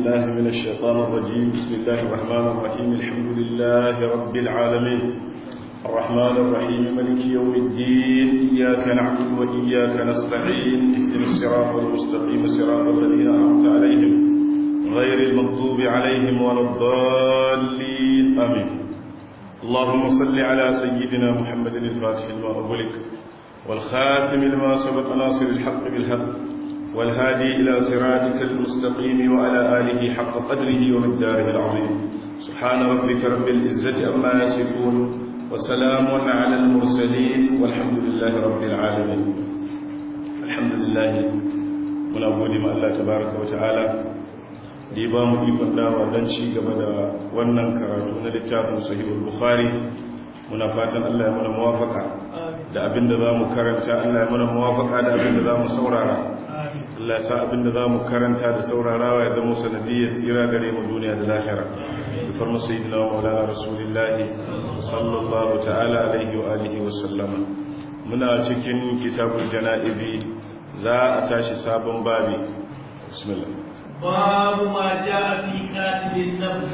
بالله من الشيطان الرجيم. بسم الله الرحمن الرحيم. الحمد لله رب العالمين الرحمن الرحيم مالك يوم الدين. إياك نعبد وإياك نستعين. اهدنا الصراط المستقيم صراط الذين أنعمت عليهم غير المغضوب عليهم ولا الضالين آمين. اللهم صل على سيدنا محمد الفاتح لما أغلق والخاتم لما سبق ناصر الحق بالحق والهادي إلى صراطك المستقيم وعلى آله حق قدره ومقداره العظيم. سبحان ربك رب العزة عما يصفون وسلام على المرسلين والحمد لله رب العالمين. الحمد لله muna gode ma Allah tabaraka wa ta'ala da ya ba mu ikon dawa don ci gaba da wannan karatu na littafin sahihul bukhari. Muna fatan Allah ya mana muwafaka da abinda za mu karanta, Allah ya mana muwafaka da abinda za mu saurara. Allah ya sa abinda za mu karanta da saurarawa ya zama sanadiyyar tsira gare mu duniya da lahira. Da farma sayyidina wa maulana rasulillahi sallallahu ta'ala alaihi wa alihi wa sallama. Muna cikin kitabul janaizi, za a tashi sabon babi. Bismillah. babu ma jaa fi qatilin nafs.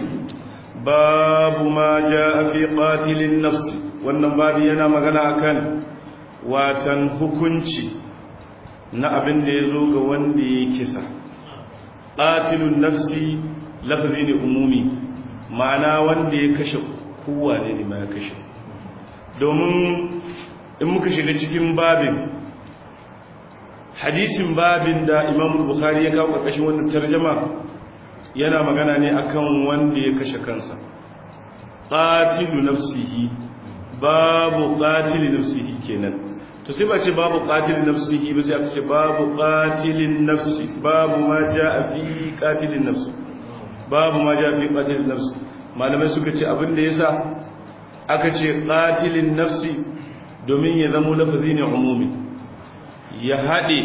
Babu ma jaa fi qatilin nafs. Wannan babi yana magana akan watan hukunci na abin da ya zo ga wanda ya kisa. Qatilun nafsi lafzi ne umumi, ma'ana wanda ya kashe kowa ne ma ya kashe. Domin in muka shiga cikin babin, hadisin babin da Imam Bukhari ya kawo ƙarƙashin wannan tarjuma yana magana ne akan wanda ya kashe kansa. Qatilu nafsihi, babu qatili nafsihi kenan. To sai ba ce babu qatilin nafsihi ba, sai aka ce babu qatilin nafsi. Babu ma jaa fi qatilin nafsi, babu ma jaa fi qatilin nafsi. Malamai suka ce abin da yasa aka ce qatilin nafsi domin ya zama lafazi ne umumi, ya hade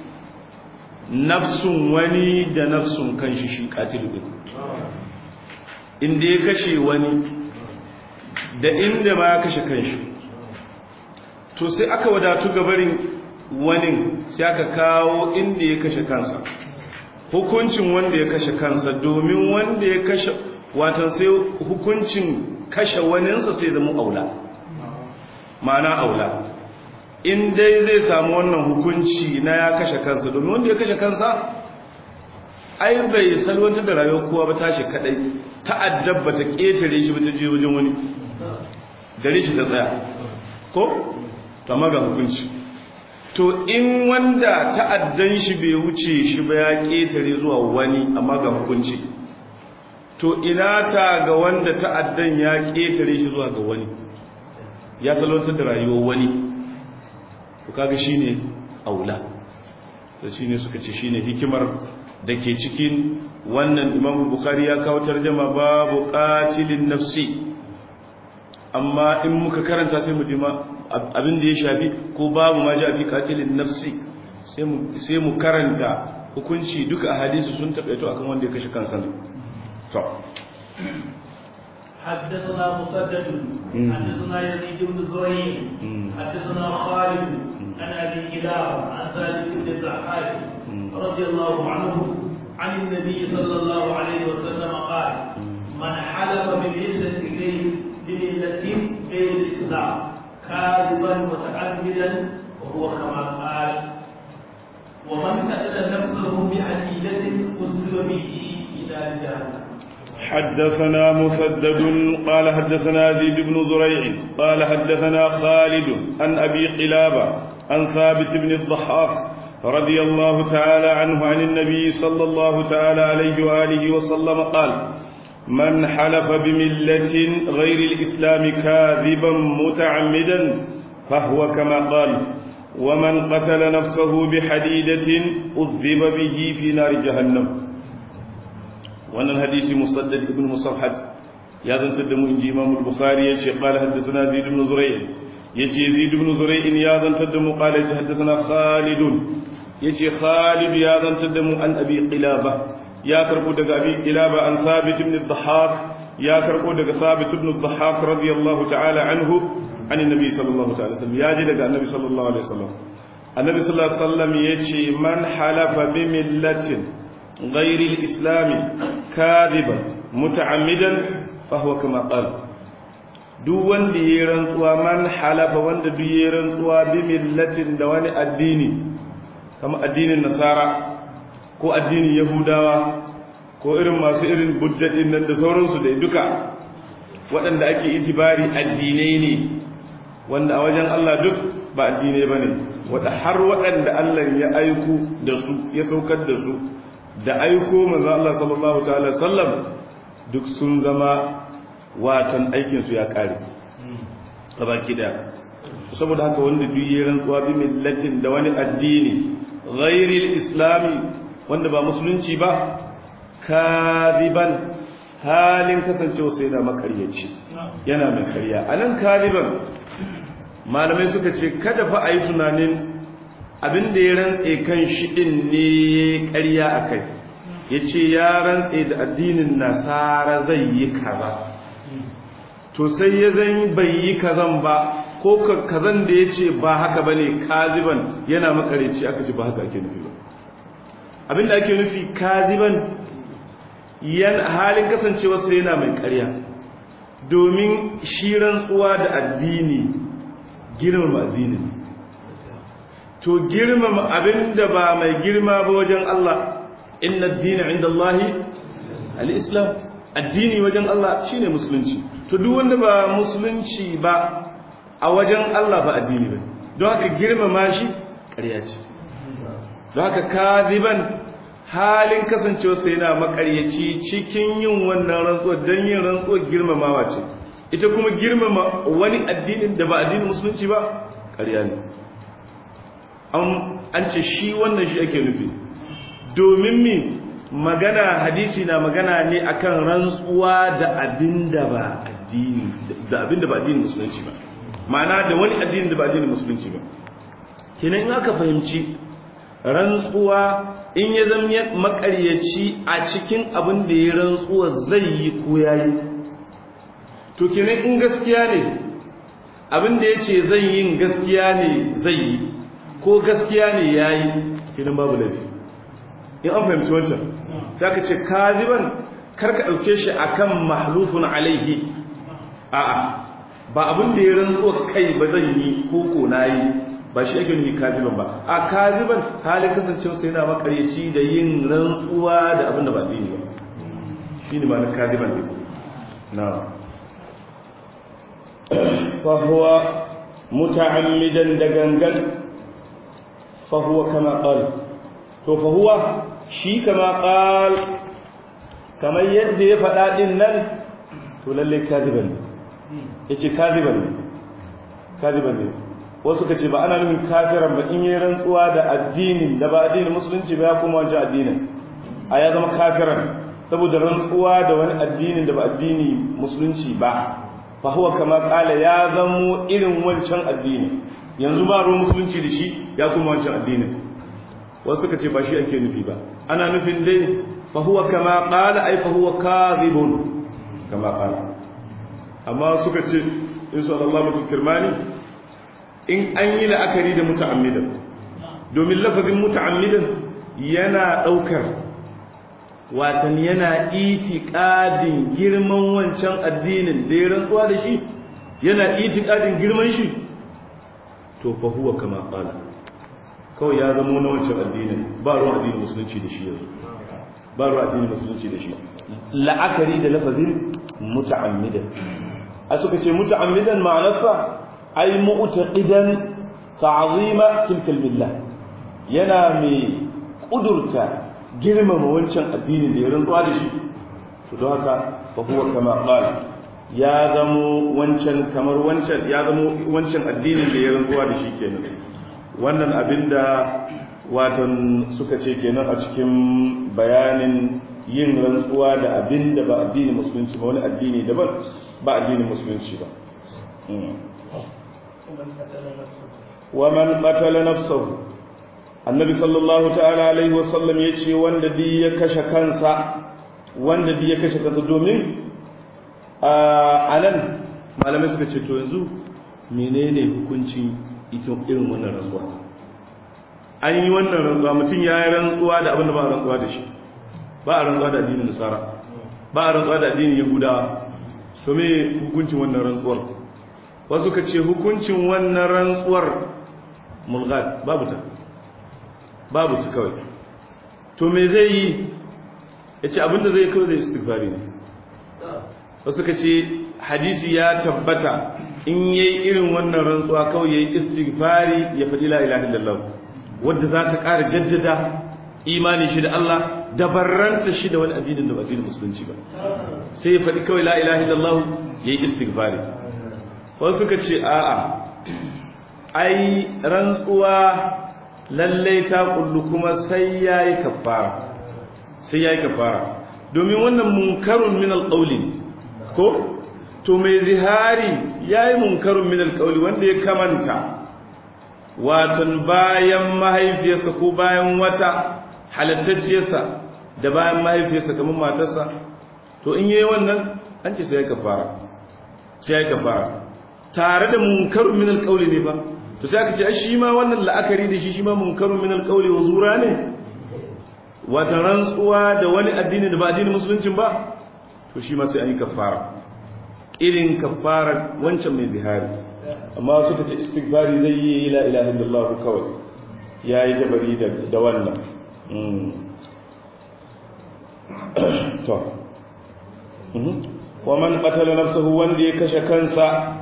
nafsun wani da nafsun kanshi shi qatil din. Inda ya kashe wani da inda ma ya kashe kanshi, to sai aka wadatu gabarin wani, sai aka kawo inda ya kashe kansa, hukuncin wanda ya kashe kansa, domin wanda ya kashe watan sai hukuncin kashe waninsa sai zama aula, ma'ana aula. In dai zai samu wannan hukunci na ya kashe kansa, domin wanda ya kashe kansa ai bai salwantar da rayuwar kowa ba, tashi kadai ta'addab ba ta ketare shi ba, ta je wajen wani gare shi ta tsaya ko ta maga hukunci. To in wanda ta'addan shi bai wuce shi ba ya ketare zuwa wani amma ga hukunci, to ina ta ga wanda ta'addan ya ketare shi zuwa ga wani, ya salwantar da rayuwar wani, to kaga shine aula. to shine suka ce shine hikimar da ke cikin wannan. Imam Bukhari ya kawo tarjuma babu qatilin nafsi, amma in muka karanta sai mu dima abin da ya shafi ko babu ma ja fi qatilin nafsi, sai mu karanta hukunci duka ahadisi sun tabaito akan wanda ya kashe kansa. to حدثنا مسدد حدثنا يزيد بن زهير حدثنا خالد عن ابي كلاب عن ثابت بن الضحاك رضي الله عنه عن النبي صلى الله عليه وسلم قال: من حلف بملة غير الاسلام كاذبا متعمدا وهو كما قال، ومن قتل نفسه بحديدة أسر به الى جهنم. حدثنا مسدد قال حدثنا زيد بن زريع قال حدثنا خالد عن أبي قلابة عن ثابت بن الضحاك رضي الله تعالى عنه عن النبي صلى الله تعالى عليه وآله وسلم قال: من حلف بملة غير الإسلام كاذبا متعمدا فهو كما قال، ومن قتل نفسه بحديدة أذب به في نار جهنم. wannan hadisi Musaddad ibn Musarhad ya zantar da mu inji Imam al-Bukhari yace qala haddathana Zaid ibn Zuray', yace Zaid ibn Zuray' ya zantar da mu qala yace haddathana Khalid, yace Khalid ya zantar da mu an Abi Qilaba, ya karbo daga Abi Qilaba an Thabit ibn al-Dhahhak, ya karbo daga Thabit ibn al-Dhahhak radiyallahu ta'ala anhu an annabi sallallahu ta'ala wasallam, ya ji daga annabi sallallahu alaihi wasallam. Annabi sallallahu alaihi wasallam yace man halafa bi millatin غير الإسلام kadhiban muta'ammidan fa huwa kama qala duk wanda yayin rantsuwa man halafa wanda duk yayin rantsuwa bi millatin da wani addini kamar addinin nasara ko addinin yahudawa ko irin masu irin buddadin nan da sauransu da duka waɗanda ake itibari addinai ne wanda a wajen Allah duk ba addinai bane wanda har waɗanda Allah ya aiko da su ya saukar da su da aiko manzo Allah sallallahu ta'ala sallam duk sun zama watan aikin su ya kare gabaki daya saboda haka wanda duk yayin rantsuwa bi millatin da wani addini ghairil islami wanda ba musulunci ba kadiban halin kasancewa sai da makaryaci yana mai karya anan kadiban malamai suka ce kada fa ayi tunanin abin da ya rantse kan shi din ne karya akai yace ya rantse da addinin nasara zai yi kaza to sai ya zan bai yi kazan ba ko kazan da yace ba haka bane kadiban yana makaryaci aka ce ba haka ake nufi ba abinda ake nufi kaziban halin kasancewarsa yana mai ƙarya domin shi rantsuwa da addini girmama addini to girmama abinda ba mai girma ba wajen Allah inna ad-dina 'inda Allahi al-islam addini wajen Allah shine musulunci to duk wanda ba musulunci ba a wajen Allah ba addini ba don haka girmama shi ƙarya ce don haka kaziban halin kasancewarsa yana makaryaci cikin yin wannan rantsuwa don yin rantsuwa girmamawa ce ita kuma girmama wani addinin da ba addinin musulunci ba ƙarya ne an ce shi wannan shi ake nufi domin mi magana hadisi na magana ne akan rantsuwa da abinda ba addinin musulunci ba ma'ana da wani addinin da ba addinin musulunci ba kenan in aka fahimci rantsuwa in ya zama makaryaci a cikin abin da ya rantsuwa zai yi ko yayi to kenan in gaskiya ne abin da yace zai yin gaskiya ne zai yi ko gaskiya ne yayi kenan babu laifi in an fahimci wancan sai ka ce kaziban karka dauke shi akan mahlufun alaihi a'a ba abin da ya rantsuwa kai ba zan yi ko ko nayi ba shi ake nufi kaziban ba a kaziban halin kasancewa sai yana makaryaci da yin rantsuwa da abin da ba dini ba shi ne ma'anar kaziban ne na fahuwa muta'ammidan da gangan fahuwa kama qal to fahuwa shi kama qal kamar yadda ya faɗa din nan to lalle kaziban ne yace kaziban ne wasu kace ba ana nufin kafiran ba in yi rantsuwa da addinin da ba addinin musulunci ba ya kuma wancan addinin a ya zama kafiran saboda rantsuwa da wani addinin da ba addini musulunci ba fa huwa kama qala ya zamo irin wancan addini yanzu ba ruwan musulunci da shi ya kuma wancan addinin wasu kace ba shi ake nufi ba ana nufin dai fa huwa kama qala ay fa huwa kadhibun kama qala amma suka ce in sallallahu kirmani in an yi la'akari da muta'ammidan domin lafazin muta'ammidan yana daukar watan yana itiqadin girman wancan addinin da ya rantsuwa da shi yana itiqadin girman shi to fa huwa kama qala kawai ya zama na wancan addinin ba ruwan addinin musulunci da shi yanzu ba ruwan addinin musulunci da shi la'akari da lafazin muta'ammidan a suka ce muta'ammidan ma'anarsa ay mu'taqidan ta'zima tilka al-millah yana mai kudurta girmama wancan addinin da ya rantsuwa da shi to don haka fa huwa kama qala ya zamo wancan kamar wancan ya zamo wancan addinin da ya rantsuwa da shi kenan wannan abinda watan suka ce kenan a cikin bayanin yin rantsuwa da abinda ba addinin musulunci ba wani addini daban ba addinin musulunci ba ومن قتل نفسه النبي صلى الله تعالى عليه وسلم yace wanda bi ya kashe kansa domin anan malamai suka ce to yanzu menene hukuncin ita irin wannan rantsuwa an yi wannan rantsuwa mutum ya yi rantsuwa da abin da ba rantsuwa da shi ba a rantsuwa da addinin nasara ba a rantsuwa da addinin yahudawa to me hukuncin wannan rantsuwar wasu ka ce hukuncin wannan rantsuwar mulghat babu ta kawai to me zai yi ya ce abinda zai kawai zai istighfari ne wasu ka ce hadisi ya tabbata in yayi irin wannan rantsuwa kawai yayi istighfari ya faɗi la ilaha illallah wanda za ta ƙara jaddada imani shi da Allah da barranta shi da wani addinin da ba addinin musulunci ba sai ya faɗi kawai la ilaha illallah yayi istighfari wasu suka ce a'a ai rantsuwa lalle ta kullu kuma sai yayi kafara domin wannan munkarun min alqawli ko to mai zihari yayi munkarun min alqawli wanda ya kamanta watan bayan mahaifiyarsa ko bayan wata halattacciyarsa da bayan mahaifiyarsa kamar matarsa to in yayi wannan an ce sai ya kafara tare da munkarun min alqawli ne ba to sai aka ce shi ma wannan la'akari da shi ma munkarun min alqawli wa zura ne wata rantsuwa da wani addini da ba addinin musulunci ba to shi ma sai an yi kafara irin kafara wancan mai zihari amma suka ce istighfari zai yi la ilaha illallah kawai yayi jabari da wannan to wa man qatala nafsahu wanda ya kashe kansa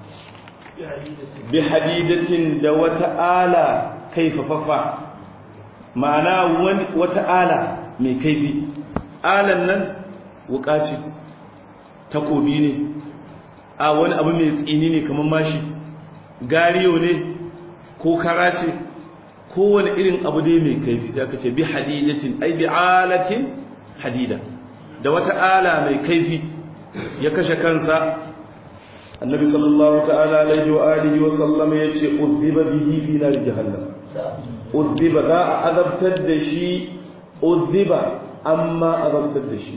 bi hadidatin da wata ala kaifafafa ma'ana wata ala mai kaifi alan nan wuka ce takobi ne a wani abu mai tsini ne kamar mashi gariyo ne ko kara ce kowane irin abu dai mai kaifi sai aka ce bi hadidatin ai bi alatin hadida da wata ala mai kaifi ya kashe kansa annabi sallallahu ta'ala alaihi wa alihi wa sallam yace udhiba bihi fi nar jahannam udhiba za a azabtar da shi udhiba amma azabtar da shi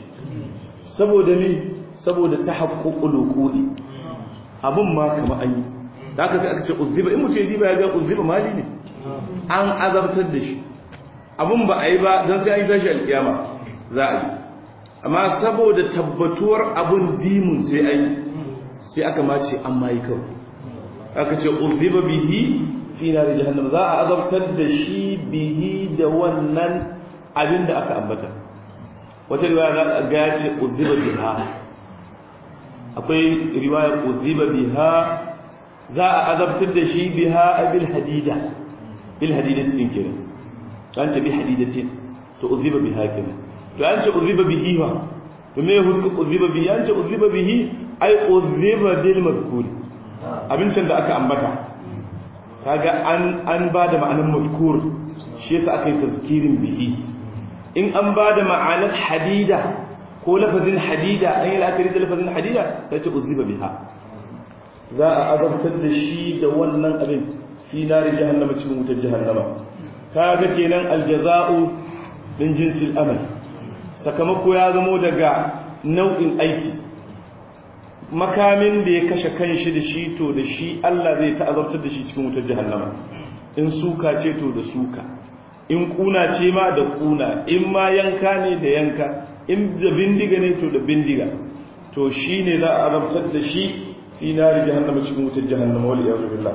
saboda tahaqququl uquli abun ma kama an yi haka aka ce udhiba in mutum ya diba ya ga udhiba mali ne an azabtar da shi abun ba a yi ba dan sai an yi tashi alkiyama za a yi amma saboda tabbatuwar abun dimun sai an yi sai aka mace an mai kawai aka ce udhiba bihi fi nar jahannam za a azabtar da shi bihi da wannan abin da aka ambata wata riwaya ga ya ce udhiba biha akwai riwaya udhiba biha za a azabtar da shi biha bil hadidatin kenan an ce bi hadidatin to udhiba biha kenan to an ce udhiba bihi wa to me huska udhiba bihi an ce udhiba bihi ai udhiba bil mazkur abincin da aka ambata kaga an bada ma'anar mazkur shi yasa aka yi tazkirin bihi in an bada ma'anar hadida ko lafazin hadida an yi la'akari da lafazin hadida sai ce udhiba biha za a azabtar da shi da wannan abin fi nari jahannama cikin wutar jahannama kaga kenan aljaza'u min jinsil amal sakamako ya zamo daga nau'in aiki makamin da ya kashe kanshi da shi to da shi Allah zai ta'azabtar da shi cikin wutar jahannama in suka ce to da suka in kuna ce ma da kuna in ma yanka ne da yanka in da bindiga ne to da bindiga to shine za a azabtar da shi في نار جهنم تشموت جهنم والعياذ بالله.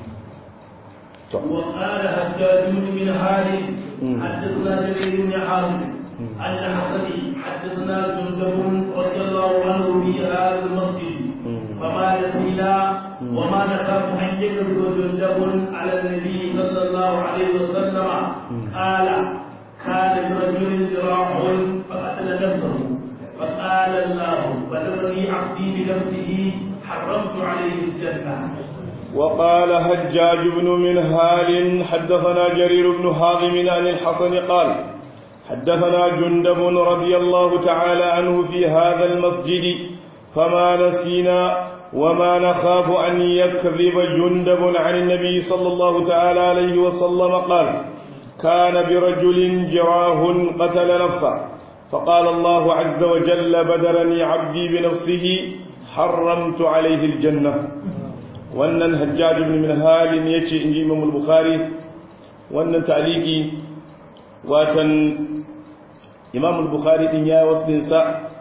وقال حجاج بن خالد حدثنا جرير بن حازم عن الحسن حدثنا جندب رضي الله عنه في هذا المسجد فقال فينا وما نخاف ان يكذب جندب على النبي صلى الله عليه وسلم قال كان برجل ذراع فقتل نفسه فقال الله بلغني عبدي بنفسه حرمت عليه الجنة. وقال حجاج بن منهال حدثنا جرير بن حازم عن الحسن قال حدثنا جندب رضي الله تعالى عنه في هذا المسجد فما نسينا وما نخاف أن يكذب جندب عن النبي صلى الله تعالى عليه وسلم قال كان برجل جراه قتل نفسه فقال الله عز وجل بدرني عبدي بنفسه حرمت عليه الجنة وأن الحجاج بن منهال يجي إنجي إمام البخاري وأن تعليقي وأن إمام البخاري إن يا وصل نساء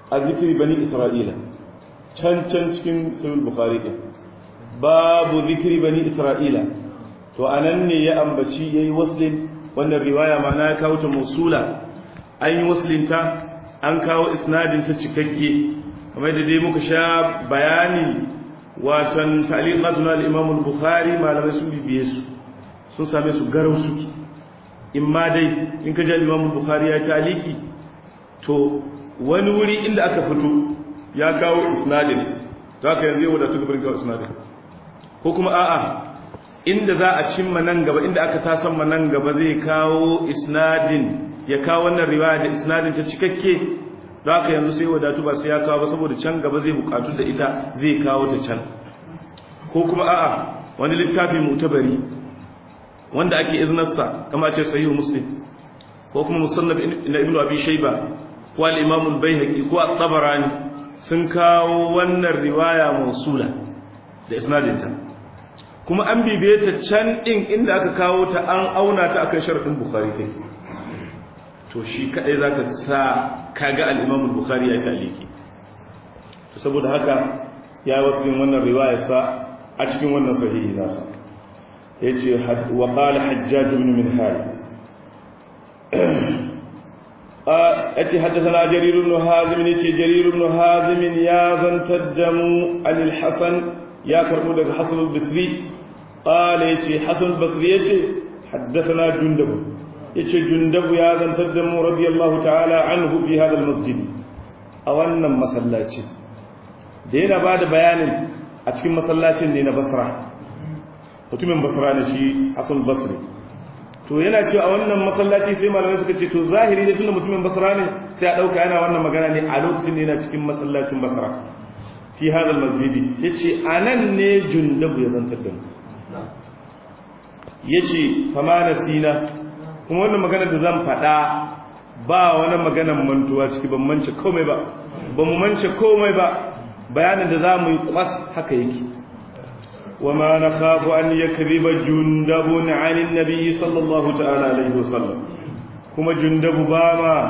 a zikri bani isra'ila can cikin sahih bukhari din babu zikri bani isra'ila to anan ne ya ambaci yayi waslin wannan riwaya ma na kawo ta musula an yi waslinta an kawo isnadin ta cikakke kamar da dai muka sha bayani watan ta'liqatuna al-imam al-bukhari malamai sun bibiye su sun same su garau suke imma dai in ka ji al-imam al-bukhari ya ta'liqi to wani wuri inda aka fito ya kawo isnadin to haka yanzu yau da tuka barin kawo isnadin ko kuma a'a inda za a cimma nan gaba inda aka tasan ma nan gaba zai kawo isnadin ya kawo wannan riwaya da isnadin ta cikakke don haka yanzu sai wadatu ba sai ya kawo ba saboda can gaba zai bukatu da ita zai kawo ta can ko kuma a'a wani littafi mutabari wanda ake iznarsa kama ce sahihu muslim ko kuma musannaf na ibnu abi shayba ko al-imam al-baihaqi ko at-tabarani sun kawo wannan riwaya mausula da isnadin ta kuma an bibiye ta can din inda aka kawo ta an auna ta akan sharadin bukhari take to shi kadai zaka sa kaga al-imam al-bukhari ya ta'liqi to saboda haka ya wasu wannan riwaya sa a cikin wannan sahihi nasa yace wa qala hajjaj ibn minhal yace hadathana jarir ibn hazim yace jarir ibn hazim ya zantaddamu al-hasan ya karbo daga hasan al-basri qala yace hasan al-basri yace hadathana jundub yace jundub ya zantaddamu radiyallahu ta'ala anhu fi hadha al-masjid a wannan masallaci da yana bada bayanin a cikin masallacin ne na Basra mutumin Basra ne shi Hasan Basri to yana cewa a wannan masallaci sai malamai suka ce to zahiri da tunda mutumin Basra ne sai a dauka yana wannan magana ne a lokacin da yana cikin masallacin Basra fi hada almasjid yace anan ne Jundub ya zantar da mu yace fama nasina kuma wannan magana da zan faɗa ba wani maganar mantuwa ciki ban mance komai ba mu mance komai ba bayanin da zamu yi kwas haka yake wama nakhafu an yakdhiba jundabun 'ala an-nabi sallallahu ta'ala alaihi wasallam kuma jundabu ba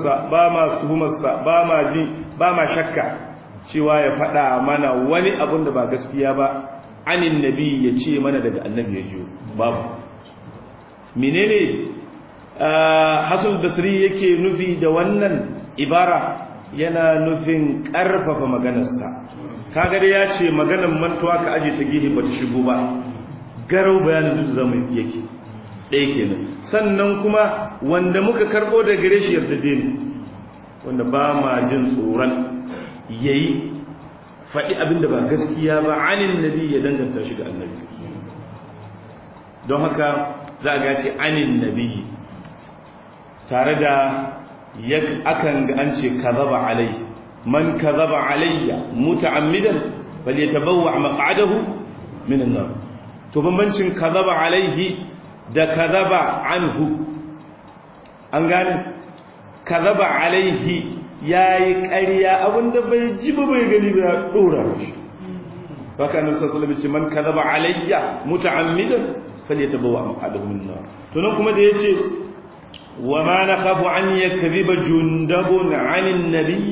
ma shakka cewa ya faɗa mana wani abun da ba gaskiya ba anin nabi ya ce mana daga annabi ya jiyo babu menene Hasan Basri yake nufi da wannan ibara yana nufin ƙarfafa maganarsa kaga dai ya ce maganar mantuwa ka aje ta gihi bata shigo ba garau bayanin duk zamu yake ɗaya kenan sannan kuma wanda muka karɓo da gare shi yarda ne wanda ba ma jin tsoron yayi faɗi abin da ba gaskiya ba anin nabi ya danganta shi ga annabi don haka za a gace anin nabi tare da akan ga an ce kazaba alai man kazaba alayya muta'ammidan falyatabawwa maq'adahu min an-nar to bambancin kazaba alaihi da kazaba anhu an gane kazaba alaihi yayi ƙarya abinda bai ji ba bai gani ba ya dora shi haka annabi sallallahu alaihi wasallam man kazaba alayya muta'ammidan falyatabawwa maq'adahu min an-nar to nan kuma da yace وما نخاف أن يكذب جندب عن النبي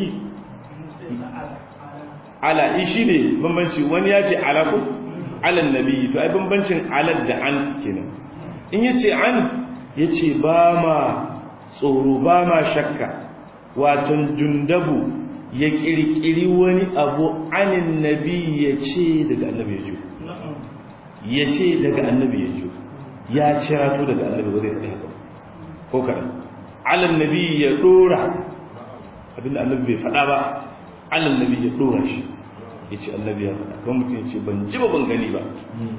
على إشيني بمبنشي وان ياتي علىكم على النبي فأي بمبنشي على الدعان كنا إن ياتي عن ياتي باما صورو باما شكا واتن جندب يكيري wani abu anin nabi yace daga annabi yajo yace daga annabi yajo ya cira to daga annabi ba zai faɗi haka ko kada alal nabi ya dora abinda annabi bai faɗa ba alal nabi ya dora shi yace annabi ya faɗa kuma mutum yace ban ji ba ban gani ba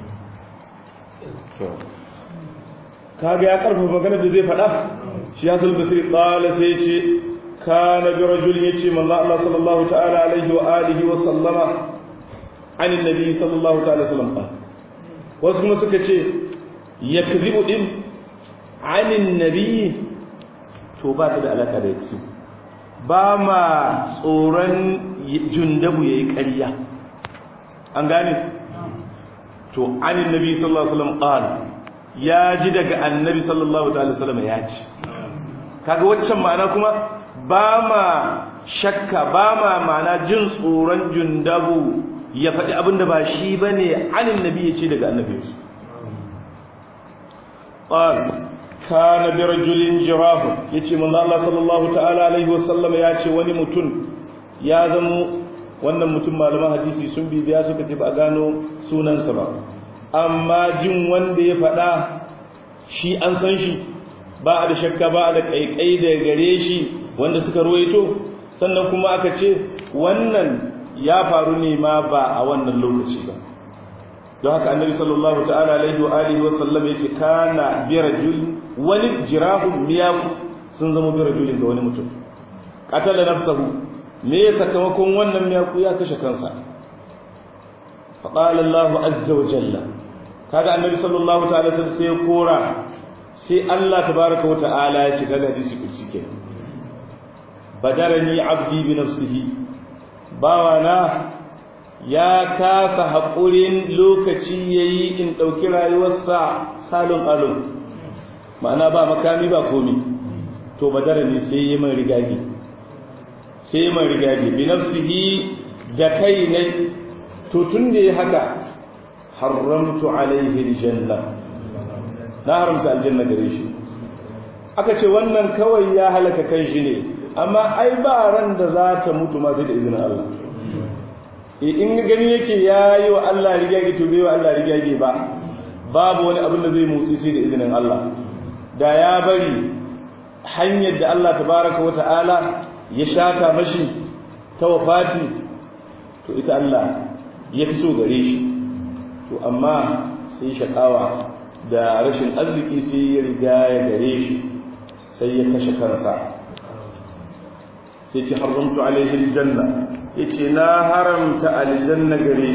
to kaga ya karfafa magana da zai faɗa shi ya sul basiri qala sai yace kana bi rajul yace manzo Allah sallallahu ta'ala alaihi wa alihi wa sallama anin nabi sallallahu ta'ala sallam wasu kuma suka ce yakzibu din anin nabi to ba ta da alaka da yake ba ma tsoron jundabu yayi ƙarya an gane to anin nabi sallallahu alaihi wasallam qala ya ji daga annabi sallallahu alaihi wasallam ya ci kaga waccan ma'ana kuma ba ma shakka ba ma ma'ana jin tsoron Jundabu ya faɗi abinda ba shi bane anin nabi yace daga annabi kana bi rajulin jirahu yace manzo Allah sallallahu ta'ala alaihi wasallam yace wani mutum ya zamo wannan mutum malaman hadisi sun bibiya suka ce ba gano sunansa ba amma jin wanda ya faɗa shi an san shi ba a da shakka ba a da kaikai da gare shi wanda suka ruwaito sannan kuma aka ce wannan ya faru ne ma ba a wannan lokaci ba don haka annabi sallallahu ta'ala alaihi wa alihi wa sallam yake kana bi rajul wani jirahun miyaku sun zama bi rajulin ga wani mutum qatala nafsahu me ya sakamakon wannan miyaku ya kashe kansa fa qala Allah azza wa jalla kaga annabi sallallahu ta'ala sai ya kora sai Allah tabaaraka wa ta'ala ya shiga da hadisi kuske badarani abdi bi nafsihi bawana ya kasa haƙurin lokaci yayi in ɗauki rayuwarsa salon alon ma'ana ba makami ba komi to badara ne sai yi man rigagi bi nafsihi da kai ne to tun da ya haka haramtu alaihi aljanna na haramta aljanna gare shi aka ce wannan kawai ya halaka kan shi ne amma ai ba ran da za ta mutu ma sai da izinin Allah in gani yake yayi wa Allah rigage to bai wa Allah rigage ba babu wani abin da zai motsi sai da izinin Allah da ya bari hanyar da Allah tabaraka wa ta'ala ya shata mashi ta wafati to ita Allah ya fi so gare shi to amma sai shakawa da rashin arziki sai ya riga ya gare shi sai ya kashe kansa sai ki haramtu alaihi aljanna yace na haramta aljanna gare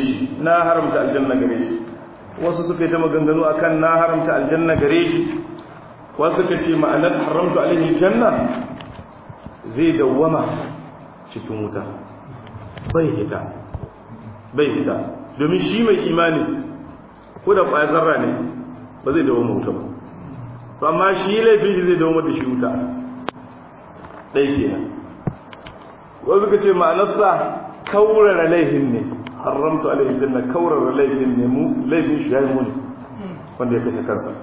shi wasu suka yi ta maganganu akan na haramta aljanna gare shi wasu suka ce ma'anar haramtu alaihi aljanna zai dawwama cikin wuta bai hita domin shi mai imani ko da ƙwayar zarra ne ba zai dawwama wuta ba to amma shi laifin shi zai dawwama da shi wuta ɗai kenan wasu ka ce ma'anarsa kaurara laifin ne haramtu alaihi janna kaurara laifin ne mu laifin shi yayi muni wanda ya kashe kansa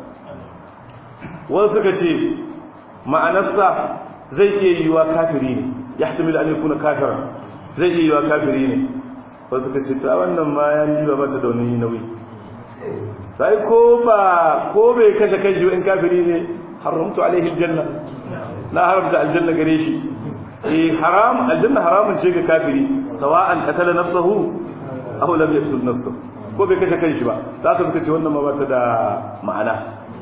wasu ka ce ma'anarsa zai iya yiwa kafiri ne yahtamil an yakuna kafira zai iya yiwa kafiri ne wasu ka ce ta wannan ma ya ji ba ta da wani nauyi sai ko bai kashe kanshi in kafiri ne haramtu alaihi janna na haramta aljanna gare shi haram aljanna haramun ce ga kafiri sawa'an qatala nafsuhu aw lam yaqtul nafsuhu ko bai kashe kanshi ba zaka suka ce wannan ma ba ta da ma'ana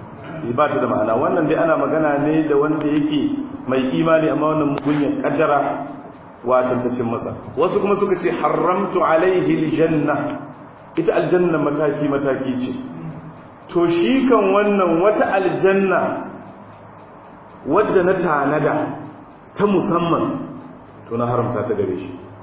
wannan dai ana magana ne da wanda yake mai imani amma wannan mugunyan kaddara wa tantacin masa wasu kuma suka ce haramtu alaihi aljanna ita aljanna mataki ce to shi kan wannan wata aljanna wadda na tanada ta musamman to na haramta ta gare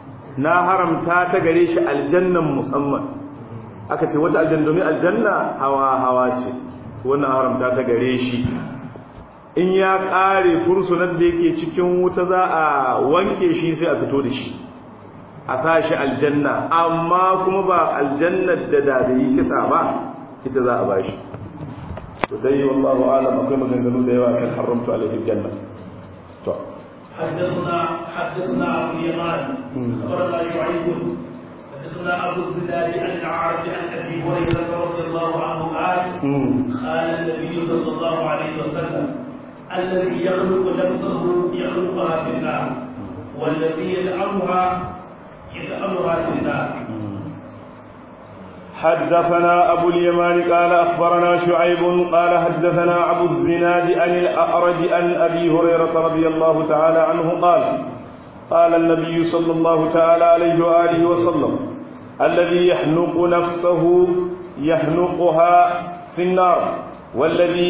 shi aljannan musamman aka ce wata aljanna domin aljanna hawa ce wannan haramta ta gare shi in ya kare fursunan da yake cikin wuta za a wanke shi sai a fito da shi a sa shi aljanna amma kuma ba aljannar da yi kisa ba ita za a bashi to dai wallahu alam akwai maganganu da yawa kan haramtu alaihi aljanna to حدثنا أبو اليمان أخبرنا شعيب حدثنا أبو الزناد عن الأعرج عن أبي هريرة رضي الله عنه قال قال النبي صلى الله عليه وسلم الذي يخلق نفسه يخلقها في النار والذي يدعمها في النار. حدثنا أبو اليمان قال أخبرنا شعيب قال حدثنا أبو الزناد عن الأعرج عن أبي هريرة رضي الله تعالى عنه قال قال النبي صلى الله تعالى عليه وآله وسلم الذي يحنق نفسه يحنقها في النار والذي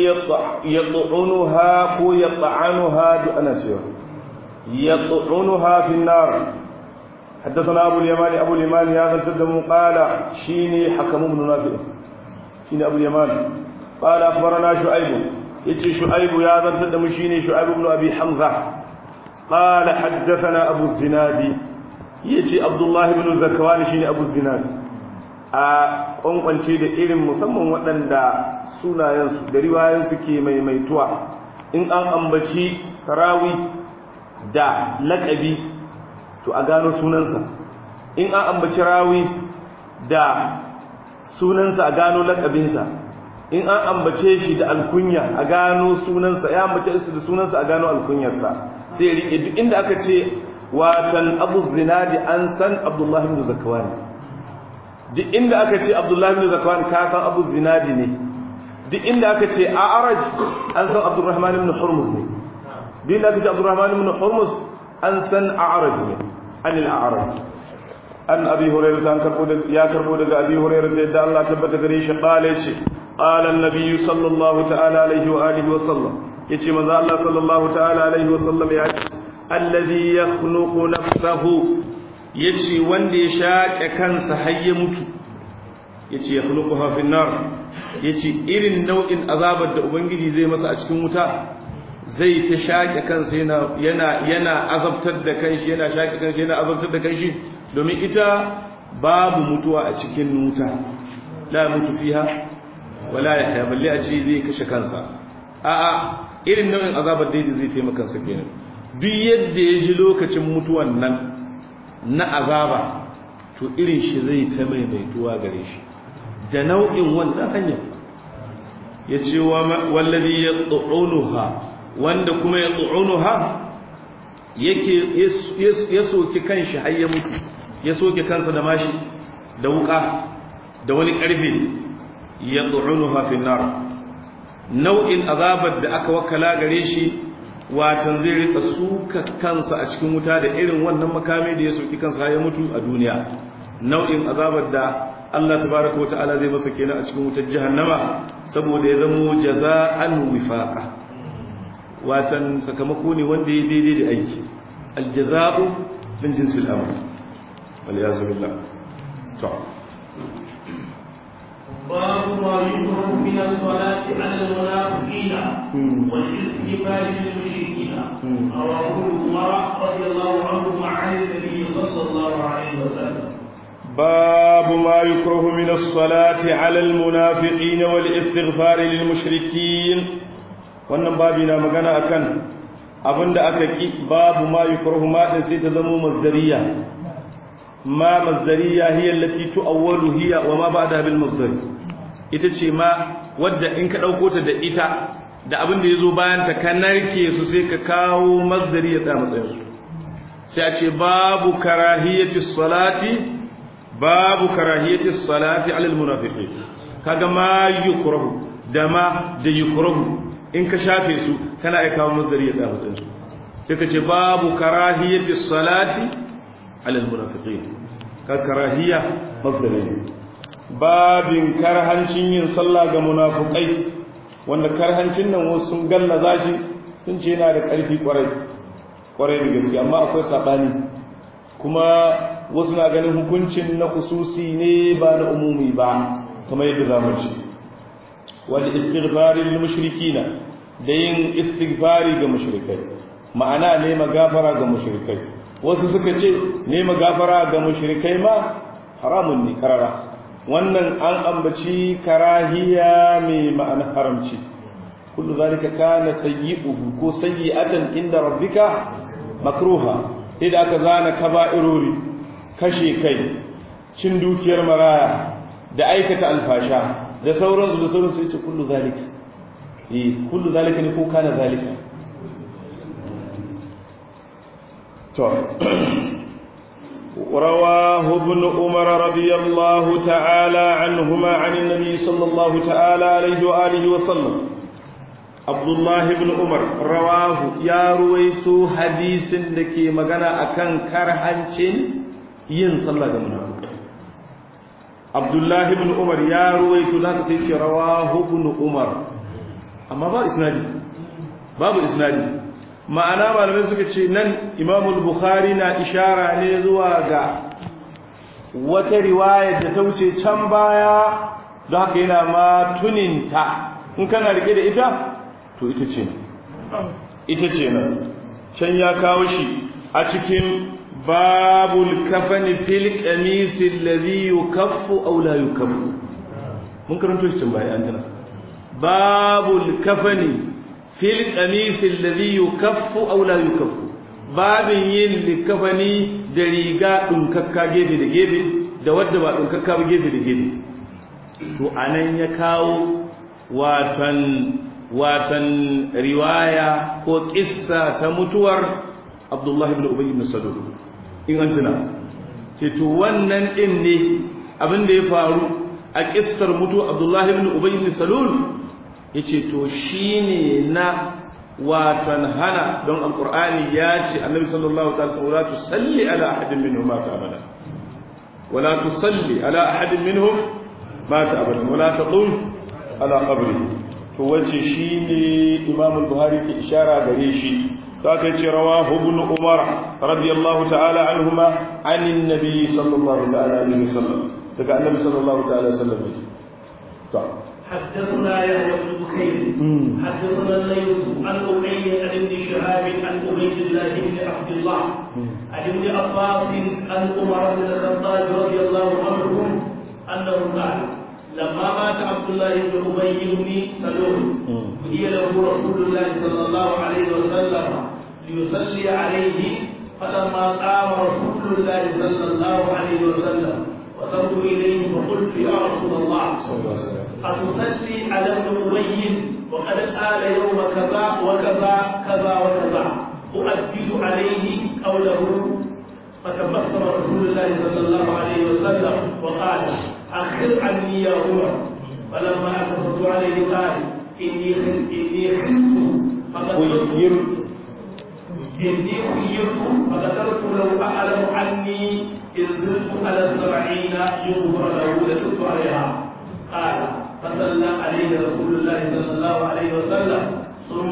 يطعنها في النار. حدثنا أبو اليمان هذا التدم قال شيني حكم بن نافع شيني أبو اليمان قال أخبرنا شعيب يتي شعيب هذا التدم شيني شعيب بن أبي حمزة قال حدثنا أبو الزناد يجي عبد الله بن زكوان شيني أبو الزناد ƙwanƙwance da irin musamman waɗanda sunayensu da riwayensu ke maimaituwa in an ambaci rawi da laƙabi to a gano sunansa in an ambaci rawi da sunansa a gano laƙabinsa in an ambace shi da alkunya a gano sunansa ya ambace shi da sunansa a gano alkunyarsa sai rike duk inda aka ce watan Abu Zinadi an san Abdullah ibn Zakwan duk inda aka ce Abdullah ibn Zakwan ka san Abu Zinadi ne duk inda aka ce A'raj an san Abdurrahman ibn Hurmuz ne duk inda aka ce Abdurrahman ibn Hurmuz an san A'raj ne an al-A'raj an Abi Hurairah an karbo daga Abi Hurairah da Allah tabbata gare shi qala shi qala an-nabiy sallallahu ta'ala alaihi wa alihi wa sallam yace manzo Allah sallallahu ta'ala alaihi wa sallam ya ce alladhi yakhluqu nafsahu yace wanda ya shaƙe kansa har ya mutu yace yakhluquha fi nar yace irin nau'in azabar da ubangiji zai masa a cikin wuta zai ta shaƙe kansa yana azabtar da kanshi yana shaƙe kanshi yana azabtar da kanshi domin ita babu mutuwa a cikin wuta la mutu fiha wala yahya balle a ce zai kashe kansa a'a irin nau'in azabar da zai taimaka kansa kenan duk yadda ya ji lokacin mutuwan nan na azaba to irin shi zai ta maimaituwa gare shi da nau'in wannan hanyar ya ce wallazi ya tsu'unuha wanda kuma ya tsu'unuha yake ya soki kanshi har ya mutu ya soke kansa da mashi da wuka da wani karfe ya tsu'unuha fi nar nau'in azabar da aka wakala gare shi watan zai rika suka kansa a cikin wuta da irin wannan makami da ya soki kansa ya mutu a duniya nau'in azabar da Allah tabaraka wa ta'ala zai masa kenan a cikin wutar jahannama saboda ya zamo jaza'an wifaqa watan sakamako ne wanda ya daidai da aiki aljaza'u min jinsil amal wal iyaz billah to باب ما يكره من الصلاة على المنافقين والاستغفار للمشركين رواه عمر رضي الله عنه عن النبي صلى الله عليه وسلم باب ما يكره من الصلاة على المنافقين والاستغفار للمشركين wannan babi na magana akan abinda aka ki babu ma yukrahu ma din sai ta zama masdariya ma masdariya hiya allati tu'awwalu hiya wa ma ba'daha bil masdar ita ce ma wadda in ka dauko ta da ita da abinda yazo bayan ta ka narke su sai ka kawo masdariya da matsayin su sai a ce babu karahiyati salati ala al munafiqin kaga ma yukrahu da ma da yukrahu in ka shafe su kana aika kawo masdari ya tsaya matsayin su sai ka ce babu karahiyati salati ala almunafiqin ka karahiya masdari ne babin karhancin yin sallah ga munafikai wanda karhancin nan wasu sun gallaza shi sun ce yana da ƙarfi kwarai da gaske amma akwai sabani kuma wasu na ganin hukuncin na khususi ne ba na umumi ba kamar yadda zamu ci wal istighfar lil mushrikina da yin istighfari ga mushrikai ma'ana ne magafara ga mushrikai wasu suka ce ne magafara ga mushrikai ma haramun ne karara wannan an ambaci karahiya mai ma'ana haramci kullu zalika kana sayyi'uhu ko sayyi'atan inda rabbika makruha idan aka zana kaba'irori kashe kai cin dukiyar maraya da aikata alfasha da sauransu sai ce kullu zalika kullu zalika ne ko kana zalika to رواه ابن عمر رضي الله تعالى عنهما عن النبي صلى الله تعالى عليه وآله وسلم عبد الله بن عمر رواه يا رويتو حديث دكي مغانا أكن كرهنشين ين صلى الله عليه وسلم عبد الله بن عمر يا رويتو ذاك سيتي رواه ابن عمر amma ba isnadi babu isnadi ma'ana malamai suka ce nan Imam al-Bukhari na ishara ne zuwa ga wata riwaya da ta wuce can baya don haka yana ma tuninta in kana rike da ita to ita ce nan can ya kawo shi a cikin babul kafani fil qamis alladhi yukaffu aw la yukaffu mun karanto shi can baya an tana babul kafani fil qamis alladhi yukaffu aw la yukaffu babin yin likafani da riga dunkakka gefe da gefe da wadda ba dunkakka ba gefe da gefe to anan ya kawo watan riwaya ko kissa ta mutuwar Abdullah ibn Ubay ibn Salul in an tuna ce to wannan din ne abin da ya faru a kissar mutu Abdullah ibn Ubay ibn Salul yace to shine na watan hana don alqur'ani ya ce annabi sallallahu alaihi wasallam la tusalli ala ahadin minhum mata abada wala tusalli ala ahadin minhum mata abada wala taqum ala qabrihi to wace shine Imam al-Buhari ke ishara gare shi to aka ce rawahu ibn Umar radiyallahu ta'ala anhuma anin nabi sallallahu alaihi wasallam daga annabi sallallahu ta'ala alaihi wasallam to حدثنا يحيى بن بكير حدثنا الليث عن أبي عن ابن شهاب عن عبيد الله بن عبد الله عن ابن عباس عن عمر بن الخطاب رضي الله عنهم أنه قال لما مات عبد الله بن أبي بن سلول هي له رسول الله صلى الله عليه وسلم ليصلي عليه فلما قام رسول الله صلى الله عليه وسلم وصلت إليه فقلت يا رسول الله أتصلي على ابن أبي وقد قال يوم كذا وكذا كذا وكذا أؤكد عليه قوله فتبسم رسول الله صلى الله عليه وسلم وقال أخر عني يا عمر فلما أقصد عليه قال إني خيرت فذكرت لو أعلم عني إذ زلت على 70 يغفر له لزدت عليها قال فصلى عليه رسول الله صلى الله عليه وسلم ثم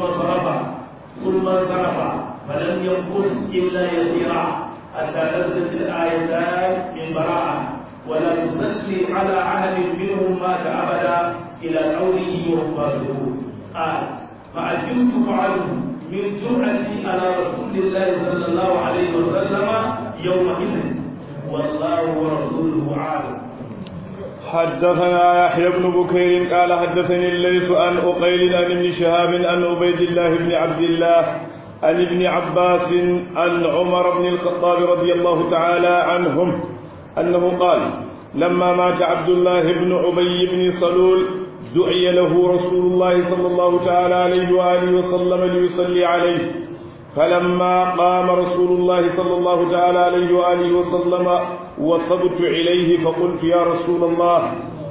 انصرف فلم ينقص إلا يسيرا حتى نزلت الآيتان من براءة ولا تصلي على أحد منهم مات أبدا إلى قوله وهم فاسقون قال فعجبت فعلت من جرأتي على رسول الله صلى الله عليه وسلم يومئذ والله ورسوله عالم. حدثنا يحيى بن بكير قال حدثني الليث عن أقيل عن ابن شهاب عن عبيد الله بن عبد الله عن ابن عباس عن عمر بن الخطاب رضي الله تعالى عنهم أنه قال لما مات عبد الله بن أبي بن سلول دعي له رسول الله صلى الله تعالى عليه وآله وسلم ليصلي عليه فلما قام رسول الله صلى الله تعالى عليه وآله وسلم وصبت إليه فقلت يا رسول الله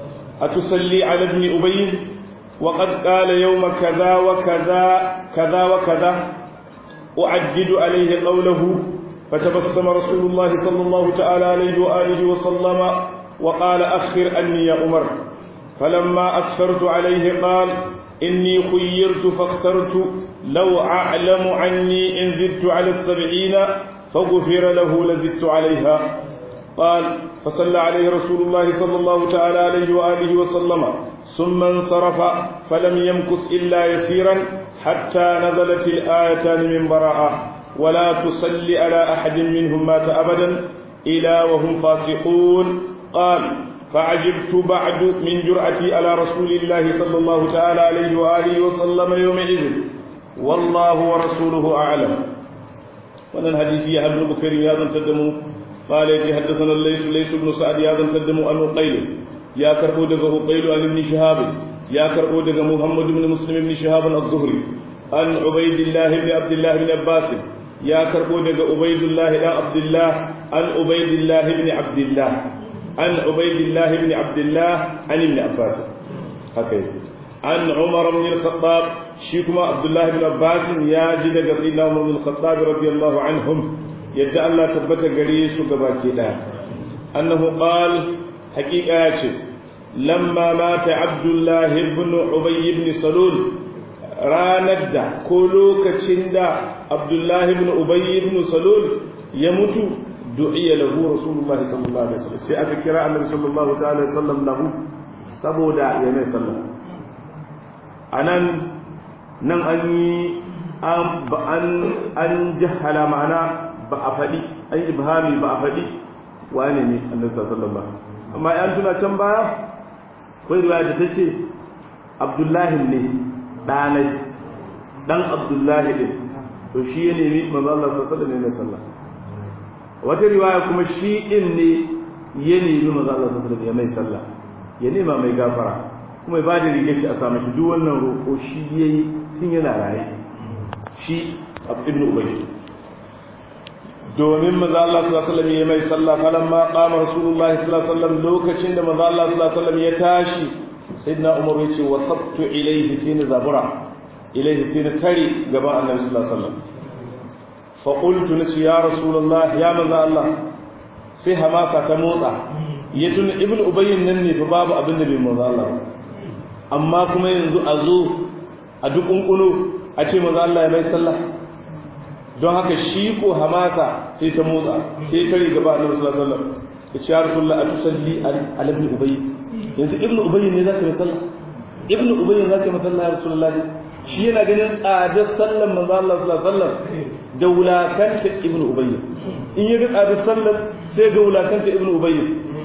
أتصلي على ابن أبي وقد قال يوم كذا وكذا كذا وكذا أعدد عليه قوله فتبسم رسول الله صلى الله تعالى عليه وآله وسلم وقال أخر أني يا عمر فلما أكثرت عليه قال إني خيرت فاخترت لو أعلم عني إن زدت على 70 فغفر له لزدت عليها قال فصلى عليه رسول الله صلى الله تعالى عليه وآله وسلم ثم انصرف فلم يمكث إلا يسيرا حتى نزلت الآيتان من براءة ولا تصلي على أحد منهم مات أبدا إلى وهم فاسقون قال فعجبت بعد من جرأتي على رسول الله صلى الله تعالى عليه وآله وسلم يومئذ والله ورسوله أعلم. وأن الحديث ابن بكر يا تدموا قال يجي حدثنا الليث بن سعد يا تدموا أنه قيل يا كربو دغه قيل عن ابن شهاب يا كربو دغه محمد بن مسلم بن شهاب الزهري عن عبيد الله بن عبد الله بن عباس يا كربو دغه عبيد الله بن عبد الله عن عبيد الله بن عبد الله عن عبيد الله بن عبد الله عن ابن عباس هكذا عن عمر بن الخطاب شيكما عبد الله بن عباس يا جد سيدنا عمر بن الخطاب رضي الله عنهم يدعى الله تثبت غريس غباكي دا انه قال حقيقه لما مات عبد الله بن ابي بن سلول ranar da ko lokacin da Abdullah ibn Ubay ibn Salul ya mutu du'iya lahu Rasulullah sallallahu alaihi wasallam sai aka kira Annabi sallallahu ta'ala alaihi wasallam lahu saboda ya mai sallah anan nan an yi an jahala ma'ana ba a faɗi an ibhami ba a faɗi wane ne annabi sallallahu alaihi wasallam amma yan tuna can baya akwai riwaya da tace Abdullahi ne dan Abdullahi din to shi ya nemi manzo Allah sallallahu alaihi wasallam wata riwaya kuma shi din ne ya nemi manzo Allah sallallahu alaihi wasallam ya mai sallah ya nema mai gafara kuma ya bada rige shi a samu shi duk wannan roƙo shi yayi tun yana raye shi ibnu Ubay domin manzo Allah sallallahu alaihi wasallam ya mai sallah falamma qama rasulullahi sallallahu alaihi wasallam lokacin da manzo Allah sallallahu alaihi wasallam ya tashi sayyidina Umar ya ce wasabtu ilayhi sin zabura ilayhi sin tari gaban annabi sallallahu alaihi wasallam fa qultu nasi ya rasulullah ya manzo Allah sai hamasa ta motsa ya tun ibnu Ubay nan ne fa babu abin da bai manzo Allah amma kuma yanzu a zo a duk kunkuno a ce manzo Allah ya mai sallah don haka shi ko hamasa sai ta motsa sai kare gaba annabi sallallahu alaihi wasallam ya ce ya rasulullah atusalli ala ibn Ubay yanzu ibn Ubay ne zaka yi sallah ibn Ubay ne zaka yi sallah ya rasulullah shi yana ganin tsadar sallan manzo Allah sallallahu alaihi wasallam da wulakanta ibn Ubay in ya ga tsadar sallan sai ga wulakanta ibn Ubay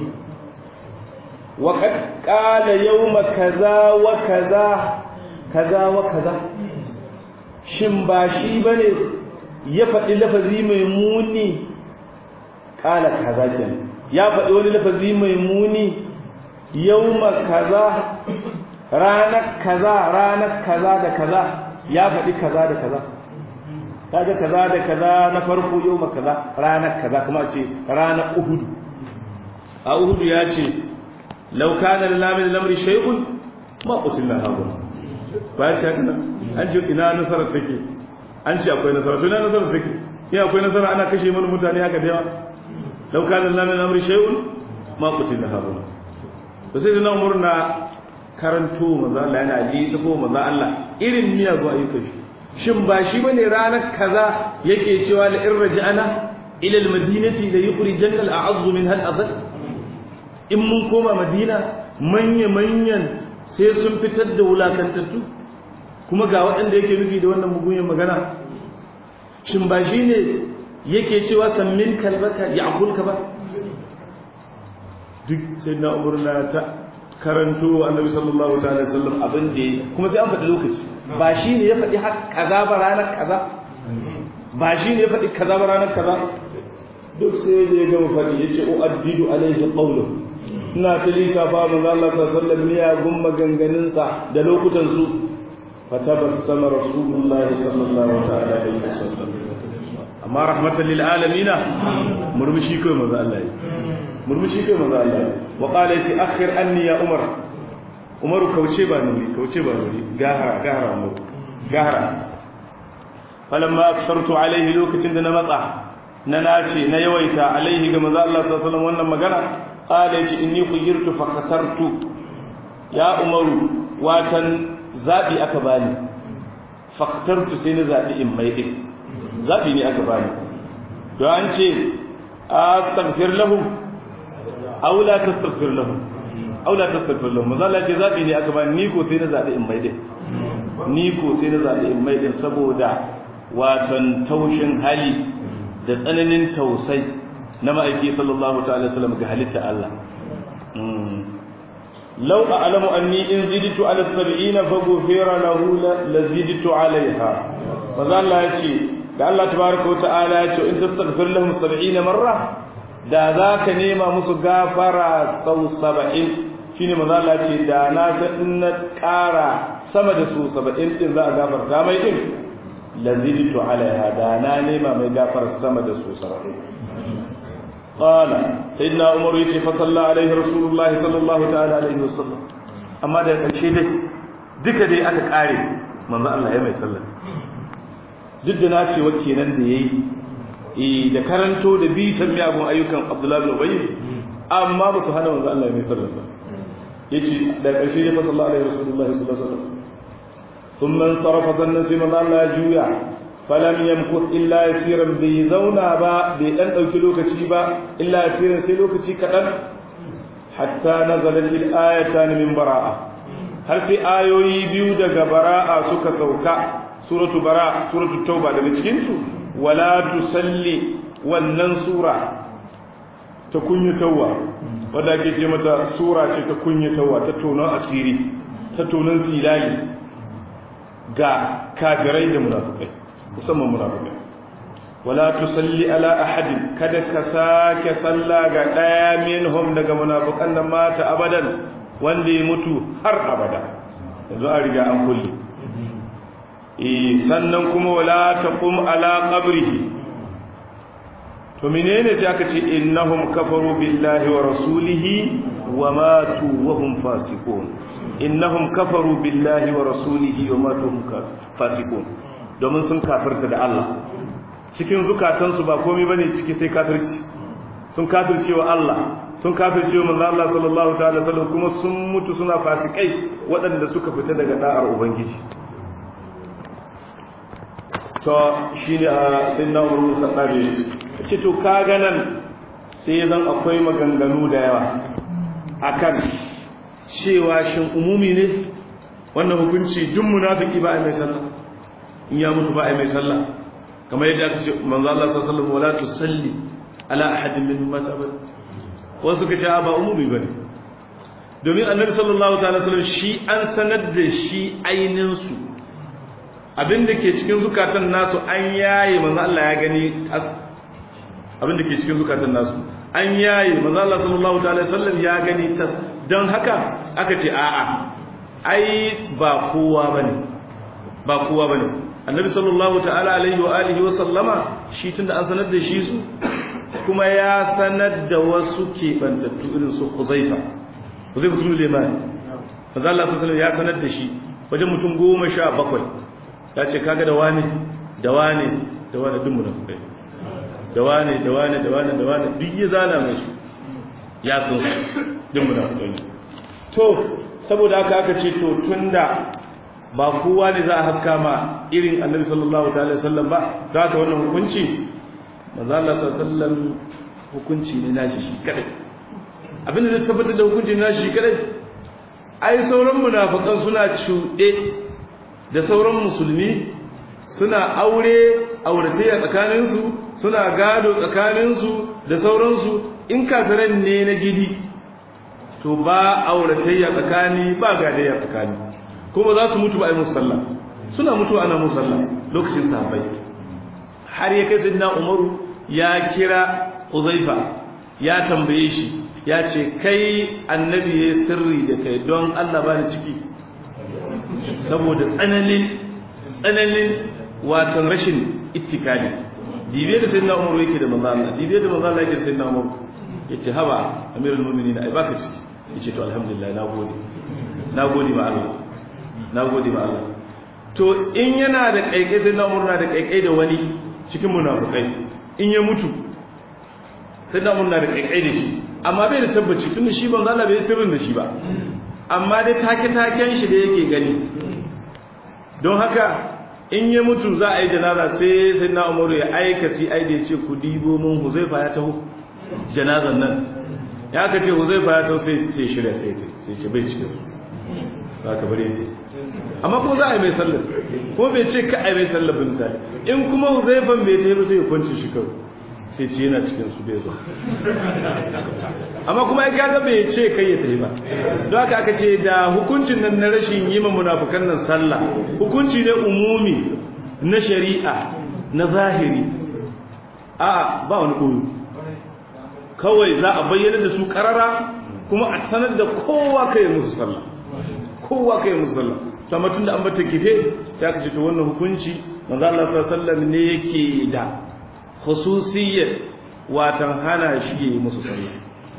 wa qad qala yawma kaza wa kaza kaza wa kaza shin ba shi bane ya faɗi lafazi mai muni ƙala kaza kenan ya faɗi wani lafazi mai muni yawma kaza ranar kaza da kaza ya faɗi kaza da kaza kaga kaza da kaza na farko yawma kaza ranar kaza kuma ce ranar Uhud a Uhud ya ce law kana lana min al-amri shay'un ma qutilna hawa ba shi haka an ce ina nasarar take an ce akwai nasara to ina nasarar take in akwai nasara ana kashe mana mutane haka da yawa law kana lana min amri shay'un ma qutilna haruna to sai na umurna karanto manzo Allah yana lisa ko manzo Allah irin miyagu ayyukan shi shin ba shi bane ranar kaza yake cewa la in raja'ana ila al-madinati la yukhrijanna al-a'azzu minha al-azal in mun koma madina manyan sai sun fitar da wulakantattu kuma ga waɗanda yake nufi da wannan mugunyin magana shin ba shi ne yake cewa sammin kalbaka ya akulka ba duk sai na umurna ta karanto annabi sallallahu ta'ala sallam abin da kuma sai an faɗi lokaci ba shi ne ya faɗi kaza ba ranar kaza ba shi ne ya faɗi kaza ba ranar kaza duk sai ya gama faɗi ya ce uaddidu alaihi qawluhu ina ta lissafa manzo Allah sallallahu alaihi wasallam ya gumma ganganinsa da lokutan su فتبسم رسول الله صلى الله عليه وسلم amma rahmatan lil alamin murmushi kai manzo Allah murmushi kai manzo Allah wa qala shi akhir anni ya umar kauce ba ni gahara umar gahara falamma aksartu alaihi lokacin da na matsa na nace na yawaita alaihi ga manzo Allah sallallahu alaihi wasallam wannan magana qala shi inni khuyirtu fa khatartu ya umaru watan zaɓi aka bani faktartu sai na zaɓi in mai ɗin zaɓi ne aka bani don an ce a tafiyar lahum aula ta tafiyar lahum mazala ce zaɓi ne aka bani ni ko sai na zaɓi in mai ɗin saboda watan taushin hali da tsananin tausai na ma'aiki sallallahu ta'ala sallam ga halitta Allah لو أعلم أني إن زدت على 70 فغفر له لزدت عليها فذا الله يجي da Allah tabaaraka wa ta'ala ya ce in tastaghfir lahum 70 marra da zaka nema musu gafara sau 70 shine manzo Allah ya ce da na san in na ƙara sama da su 70 din za a gafarta mai din lazidtu alaiha da na nema mai gafara sama da su 70 قال سيدنا عمر يجي فصلى عليه رسول الله صلى الله تعالى عليه وسلم amma da karshe dai duka dai aka kare manzo Allah ya mai sallah duk da na ce wake nan da yayi da karanto da bitan miyagun ayyukan Abdullah bin Ubay amma ba su hana manzo Allah ya mai sallah ba yace da karshe dai fa sallallahu alaihi rasulullahi sallallahu alaihi wasallam thumma sarafa sannan sai manzo Allah ya juya falam yamkut illa yasiran bi zauna ba bai dan dauki lokaci ba illa yasiran sai lokaci kadan hatta nazalat al-ayatan min bara'a har sai ayoyi biyu daga bara'a suka sauka suratu bara suratu tauba daga cikin su wala tusalli wannan sura ta kunyatawa wanda ake ce mata sura ce ta kunyatawa ta tonon asiri ta tonon silali ga kafirai da munafikai musamman munafikai wala tusalli ala ahadin kada ka sake salla ga daya minhum daga munafikan nan mata abadan wanda ya mutu har abada yanzu an riga an kulle sannan kuma wala taqum ala qabrihi to menene sai aka ce innahum kafaru billahi wa rasulihi wa matu wa hum fasiqun innahum kafaru billahi wa rasulihi wa matu hum fasiqun domin sun kafirta da Allah cikin zukatansu ba komai bane ciki sai kafirci sun kafirce wa Allah sun kafirce wa manzo Allah sallallahu ta'ala sallam kuma sun mutu suna fasikai waɗanda suka fita daga da'ar ubangiji to shine sayyidina Umar bin Khattab ce to kaga nan sai zan akwai maganganu da yawa akan cewa shin umumi ne wannan hukunci duk munafiki ba ai mai sallah in ya mutu ba ai mai sallah kamar yadda aka ce manzo Allah sallallahu alaihi wasallam wala tusalli ala ahadin minhum mata abad wasu kace ba umumi bane domin annabi sallallahu ta'ala sallam shi an sanar da shi ainin su abinda ke cikin zukatan nasu an yaye manzo Allah ya gani abinda ke cikin zukatan nasu an yaye manzo Allah sallallahu ta'ala sallam ya gani tas dan haka aka ce a'a ai ba kowa bane annabi sallallahu ta'ala alaihi wa alihi wa sallama shi tunda an sanar da shi su kuma ya sanar da wasu kebantattu irin su Huzaifa ibn Liman manzo Allah sallallahu alaihi ya sanar da shi wajen mutum 17 ya ce kaga da wani duk munafikai da wani duk ya zana mai su ya san duk munafikai to saboda haka aka ce to tunda ba kowa ne za a haska ma irin annabi sallallahu alaihi wasallam ba da haka wannan hukunci manzo Allah sallallahu alaihi wasallam hukunci ne nashi shi kadai abinda zai tabbatar da hukunci ne nashi shi kadai ai sauran munafikan suna cuɗe da sauran musulmi suna auratayya tsakaninsu suna gado tsakaninsu da sauransu in kafiran ne na gidi to ba auratayya tsakani ba gadayya tsakani kuma za su mutu ba a yi musalla suna mutu ana musalla lokacin sahabbai har ya kai sayyidina Umaru ya kira Uzaifa ya tambaye shi ya ce kai annabi ya sirri da kai don Allah ba ni ciki saboda tsananin watan rashin ittikali dibe da sayyidina Umaru yake da manzo Allah dibe da manzo Allah yake da sayyidina Umaru yace haba amirul mu'minin ai baka ciki yace to alhamdulillah nagode ma Allah to in yana da kaikai sai na murna da kaikai da wani cikin munafikai in ya mutu sai na murna da kaikai da shi amma bai da tabbaci tunda shi ban Allah bai sirrin da shi ba amma dai take shi da yake gani don haka in ya mutu za a yi janaza sai na Umaru ya aika si ai da yace ku dibo mun Huzaifa ya taho janazan nan ya kace Huzaifa ya taho sai shirya sai ce bai cikin za ka bare sai amma ko za a yi mai sallar ko bai ce ka a yi mai sallar bin misali in kuma Huzaifan bai ce ba sai ya kwanci shi kawai sai ce yana cikin su bai zo amma kuma ya kaga bai ce kai ya tafi ba don haka aka ce da hukuncin nan na rashin yi ma munafukan nan sallah hukunci ne umumi na shari'a na zahiri a ba wani koyo kawai za a bayyana da su karara kuma a sanar da kowa kai musu sallah amma tunda an bata kife sai aka ce to wannan hukunci manzo Allah sallallahu alaihi wasallam ne yake da khususiyyar watan hana shi yi musu sallah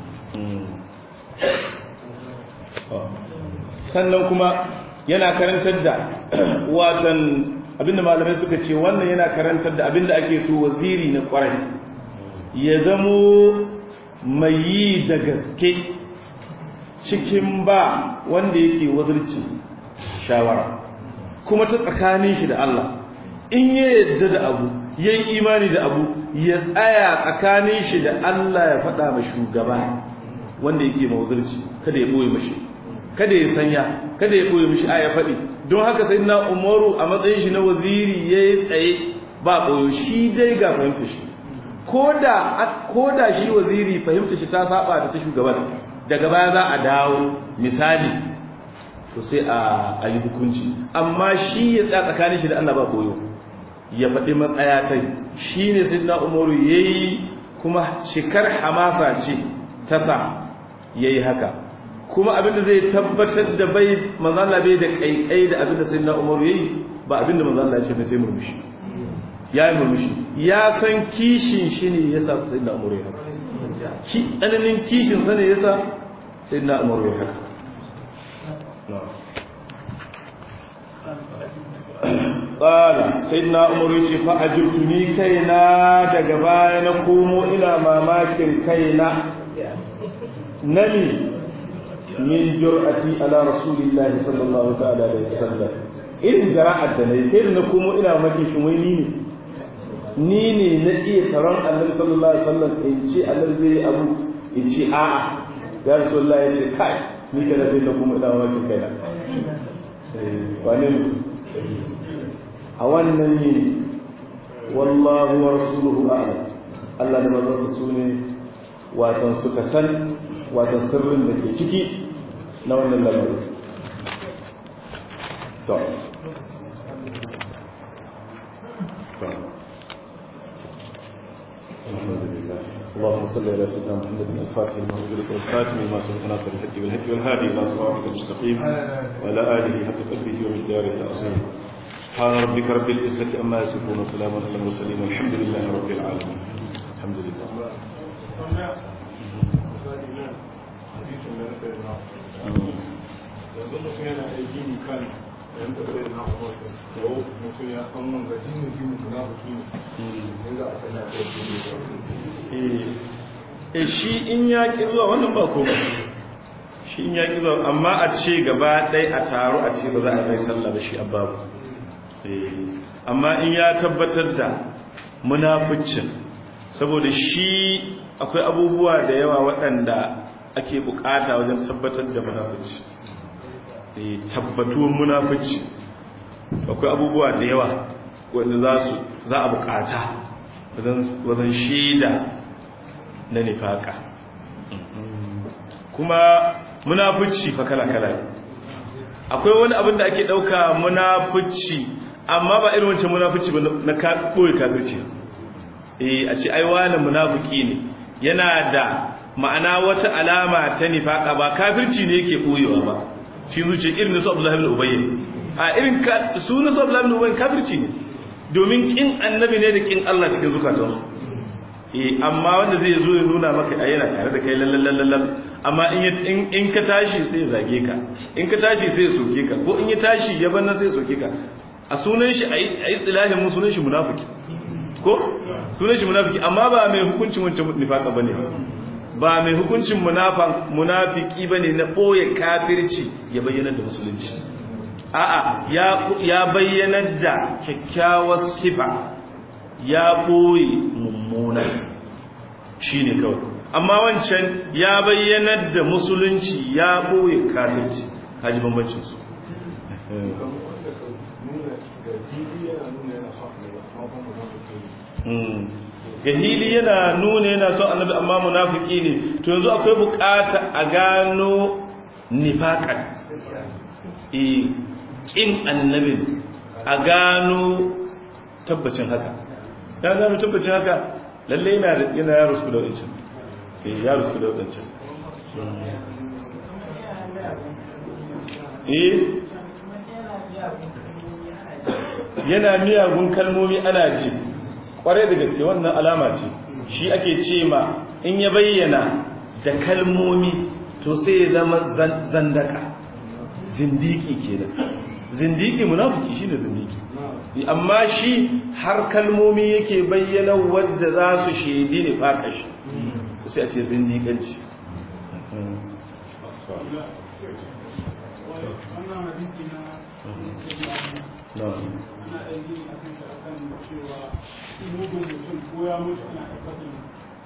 sannan kuma yana karantar da watan abinda malamai suka ce wannan yana karantar da abinda ake so waziri na kwarai ya zamo mai yi da gaske cikin ba wanda yake wazirci shawara kuma ta tsakanin shi da Allah in ya yadda da abu yayi imani da abu ya tsaya tsakanin shi da Allah ya faɗa ma shugaba wanda yake mawazirci kada ya boye mashi kada ya sanya kada ya koyi mishi aya faɗi don haka sayyidina Umaru a matsayin shi na waziri yayi tsaye ba koyo shi dai ga fahimta shi koda shi waziri fahimta shi ta saba da ta shugaban daga baya za a dawo misali to sai a yi hukunci amma shi ya tsaya tsakanin shi da Allah ba koyo ya faɗi matsaya ta shine sayyidina Umaru yayi kuma shikar hamasa ce ta sa yayi haka kuma abinda zai tabbatar da bai manzo Allah bai da kaikai da abinda sayyidina Umaru yayi ba abinda manzo Allah ya ce sai murmushi ya yi murmushi ya san kishin shi ne yasa sayyidina Umaru ya haka tsananin kishin sa ne yasa sayyidina Umaru ya haka qala sayyidina Umaru ya fa ajirtuni kaina daga baya na komo ina mamakin kaina nani min jur'ati ala rasulillahi sallallahu ta'ala alaihi wasallam irin jara'at da nayi sai na komo ina maki shin wai ni ne na iya taron annabi sallallahu alaihi wasallam in ce annabi zai abu in ce a'a ya rasulullahi ya ce kai ni kana sai na komo ina maki kaina wane a wannan ne wallahu wa rasuluhu a'lam Allah da manzon su ne watan suka san watan sirrin da ke ciki na wannan lamarin to اللهم صل على سيدنا محمد الفاتح لما أغلق والخاتم لما سبق ناصر الحق بالحق والهادي إلى صراطك المستقيم وعلى آله حق قلبه ومقداره العظيم سبحان ربك رب العزة عما يصفون وسلام على المرسلين والحمد لله رب العالمين الحمد لله yanzu mutum yana aiki kan yan tabbare na hoto ko mutum ya san mun ga jini na hutu ne za a kana da shi in ya ki zuwa wannan ba komai shi in ya ki zuwa amma a ce gaba ɗaya a taro a ce ba za a yi sallah da shi ababu amma in ya tabbatar da munaficin saboda shi akwai abubuwa da yawa waɗanda ake bukata wajen tabbatar da munafici tabbatuwar munafici akwai abubuwa da yawa wanda za a bukata wajen shaida na nifaka kuma munafici fa kala-kala akwai wani abin da ake dauka munafici amma ba irin wancan munafici ba na boye kafirci a ce ai wani munafiki ne yana da ma'ana wata alama ta nifaka ba kafirci ne yake boyewa ba shi zuciya irin nasu Abdullahi ibn Ubay a irin su nasu Abdullahi ibn Ubay kafirci ne domin kin annabi ne da kin Allah cikin zukatansu amma wanda zai zo ya nuna maka a yana tare da kai lallallallallan amma in ka tashi sai ya zage ka in ka tashi sai ya soke ka ko in ya tashi ya banna sai ya soke ka a sunan shi a istilahin mu sunan shi munafiki ko sunan shi munafiki amma ba mai hukuncin wancan nifaka bane ba mai hukuncin munafiki bane na boye kafirci ya bayyana da musulunci a'a ya bayyana da kyakkyawar sifa ya boye mummuna shine kawai amma wancan ya bayyana da musulunci ya boye kafirci haji bambancin su gahili yana nuna yana son annabi amma munafiki ne to yanzu akwai bukata a gano nifaqan kin annabi a gano tabbacin haka ya gano tabbacin haka lalle yana yaro su da wancan yaro su da wancan yana miyagun kalmomi ana ji kwarai da gaske wannan alama ce shi ake ce ma in ya bayyana da kalmomi to sai ya zama zandaka zindiki kenan zindiki munafiki shine zindiki amma shi har kalmomi yake bayyana wanda za su shedi ne faka shi sai a ce zindikanci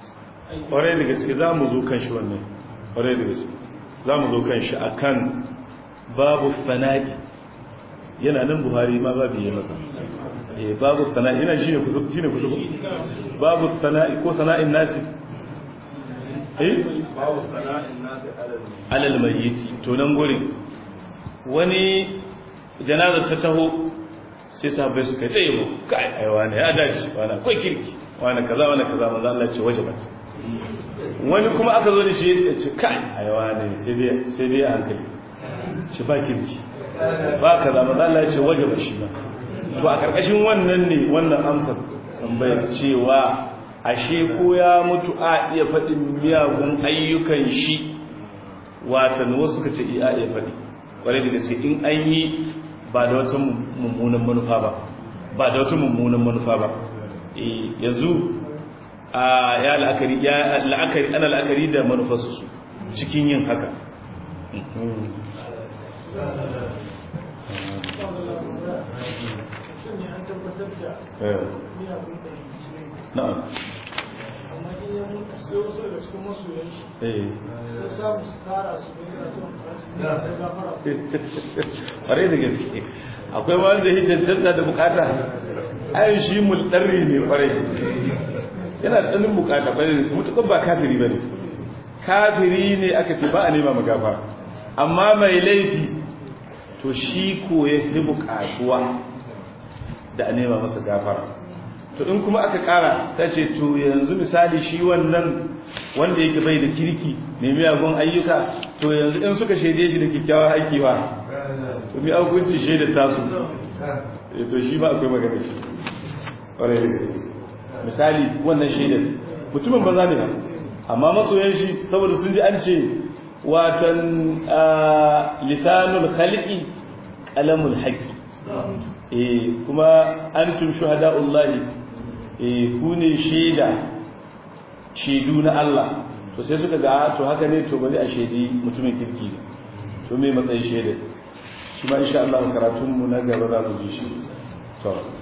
ƙwarai da gaske za mu zo kan shi wannan ƙwarai da gaske za mu zo kan shi a kan babu sana'i yana nan Buhari ma babu yayi masa babu sana'i ina shine kusa babu sana'i ko sana'in nasi babu sana'in nasi alal mayyiti to nan gurin wani janazar ta taho sai sahabbai suka dai mu kai aiwa ne ya dace wani akwai kirki wani kaza manzo Allah ce wajibat wani kuma aka zo da shi ya ce kai aiwa ne sai dai a hankali ce ba kirki ba kaza manzo Allah ya ce wajibat shi ba to a karkashin wannan ne wannan amsar tambayar cewa ashe ko ya mutu a iya faɗin miyagun ayyukan shi watan wasu suka ce iya faɗi kwarai da gaske in an yi ba da wata mummunan manufa ba yanzu ya la'akari ana la'akari da manufarsu cikin yin haka na'am amma in ya mutu sai wasu daga cikin masoyan shi ya samu su tara su bai da gafara ƙwarai da gaske akwai wanda ya cancanta da bukata ayin shi mulɗarri ne ƙwarai yana da ɗanin bukata ƙwarai da mutuƙar ba kafiri ba ne kafiri ne aka ce ba a nema magafa amma mai laifi to shi ko ya fi bukatuwa da a nema masa gafara to in kuma aka kara ta ce to yanzu misali shi wannan wanda yake bai da kirki mai miyagun ayyuka to yanzu in suka shaide shi da kyakkyawar aiki ba to mi hukunci shaidar tasu to shi ba akwai magana shi ƙwarai da gaske misali wannan shaidar mutumin banza ne ba amma masoyan shi saboda sun ji an ce watan lisanul khalqi qalamul haqqi kuma antum shuhada'ullahi ku ne shaidu na Allah to sai suka ga to haka ne to bari a shaidi mutumin kirki ne to me matsayin shaida shi ma insha Allah karatun mu na gaba za mu ji shi to